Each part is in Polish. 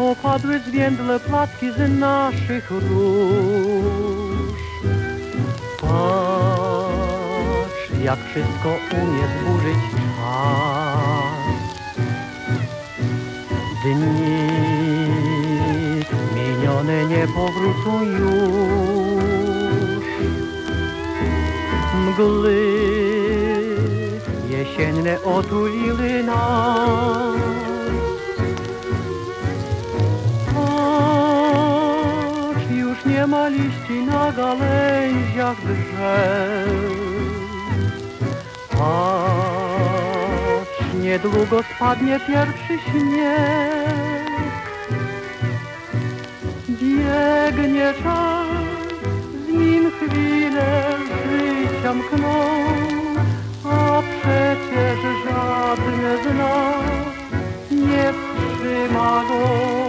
opadły zwiędłe płatki z naszych róż. Patrz, jak wszystko umie zburzyć czas. Dni minione nie powrócą już. Mgły jesienne otuliły nas. Patrz, już nie ma liści na gałęziach drzew. Patrz, niedługo spadnie pierwszy śnieg. Biegnie czas, z nim chwile życia mkną, a przecież żadne z nas nie wstrzyma go.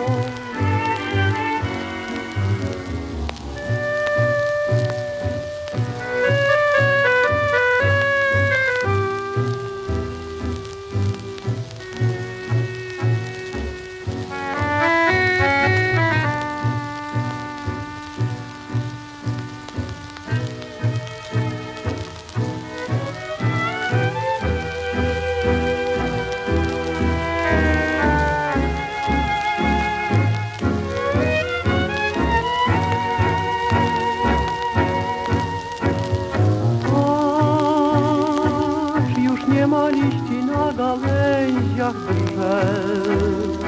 Nie ma liści na gałęziach drzew.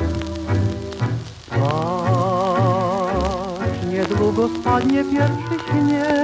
Patrz, niedługo spadnie pierwszy śnieg.